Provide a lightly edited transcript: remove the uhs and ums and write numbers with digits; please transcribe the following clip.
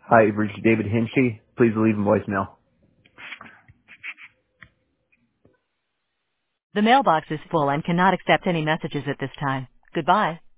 Hi, you've reached David Hinchy. Please leave a voicemail. The mailbox is full and cannot accept any messages at this time. Goodbye.